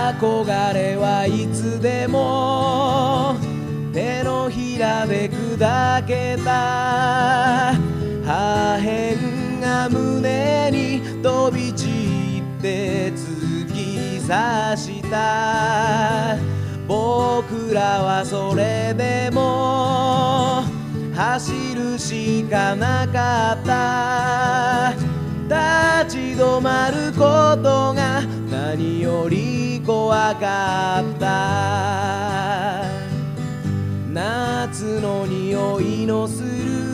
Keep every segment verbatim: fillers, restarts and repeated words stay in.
憧れはいつでも手のひらで砕けた破片が胸に飛び散って突き刺した僕らはそれでも走るしかなかった立ち止まることが何より怖かった夏の匂いのする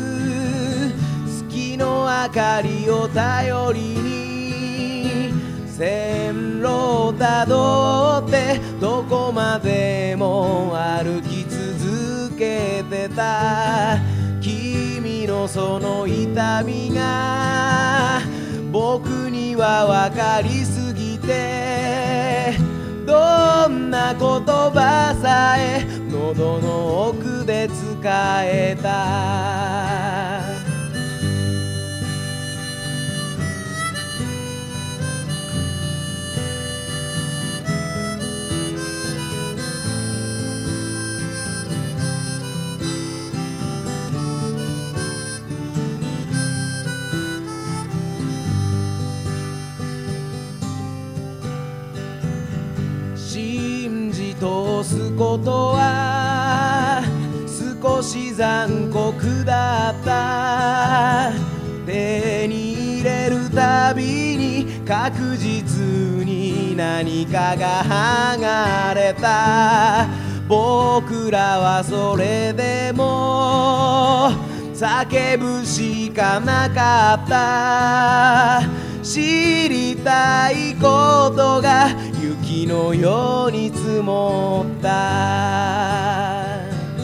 月の明かりを頼りに線路をたどってどこまでも歩き続けてた君のその痛みが僕には分かりすぎてどんな言葉さえ喉の奥で使えた信じ通すことは少し残酷だった手に入れるたびに確実に何かが剥がれた僕らはそれでも叫ぶしかなかった知りたいことが雪のように積もった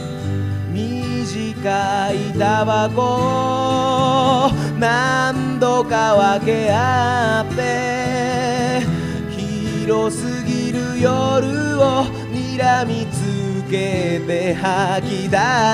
短いタバコを何度か分け合って広すぎる夜を睨みつけて吐き出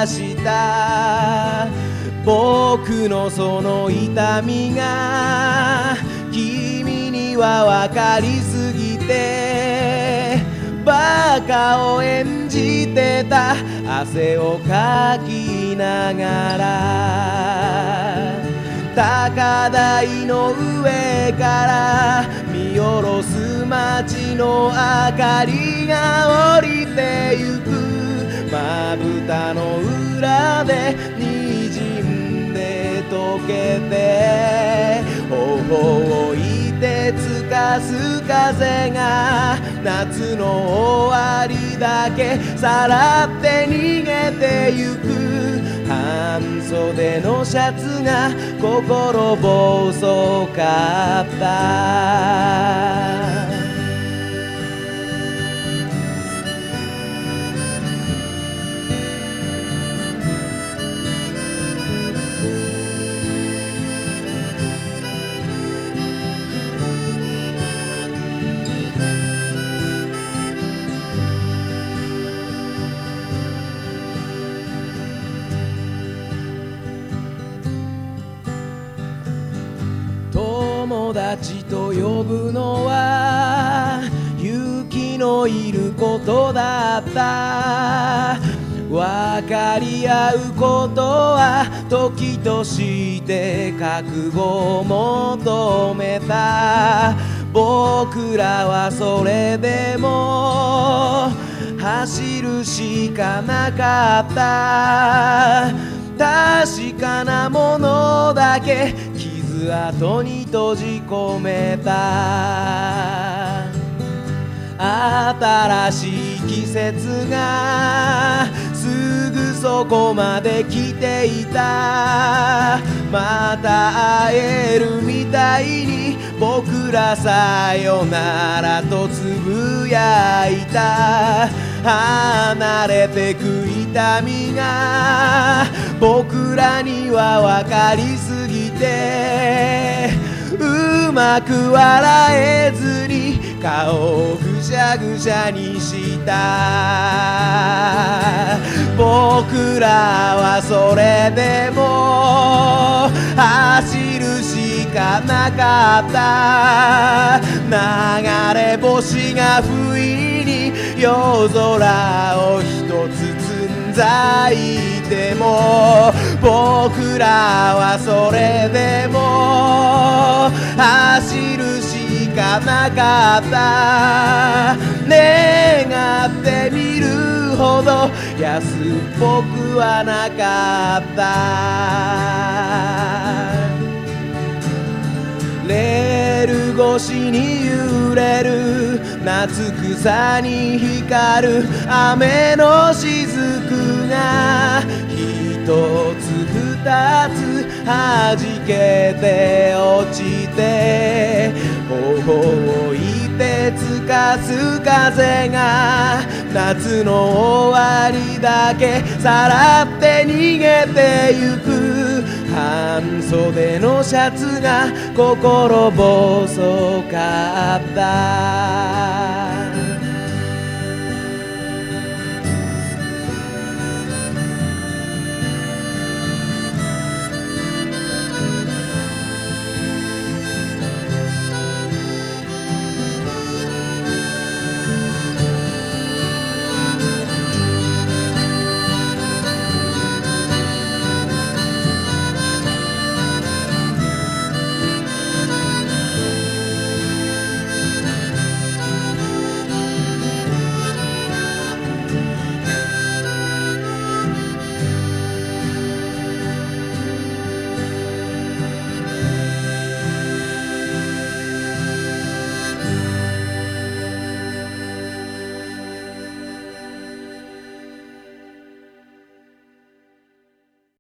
した僕のその痛みが君には分かりすぎてバカを演じてた汗をかきながら高台の上から見下ろす街の明かりが降りてゆくまぶたの裏で滲んで溶けて頬をいてつかす風が夏の終わりだけさらって逃げてゆく半袖のシャツが心細かった友達と呼ぶのは勇気のいることだった分かり合うことは時として覚悟を求めた僕らはそれでも走るしかなかった確かなものだけ傷跡に閉じ込めた新しい季節がすぐそこまで来ていたまた会えるみたいに僕らさよならとつぶやいた離れてく痛みが僕らには分かりすぎてうまく笑えずに顔をぐしゃぐしゃにした僕らはそれでも走るしかなかった流れ星が吹いに夜空を一つつんざいても僕らはそれでも走るしかなかった。願ってみるほど安っぽくはなかった。レール越しに揺れる夏草に光る雨の雫が一つ二つ弾けて落ちて頬をいてつかす風が夏の終わりだけさらって逃げてゆく。半袖のシャツが心細かった。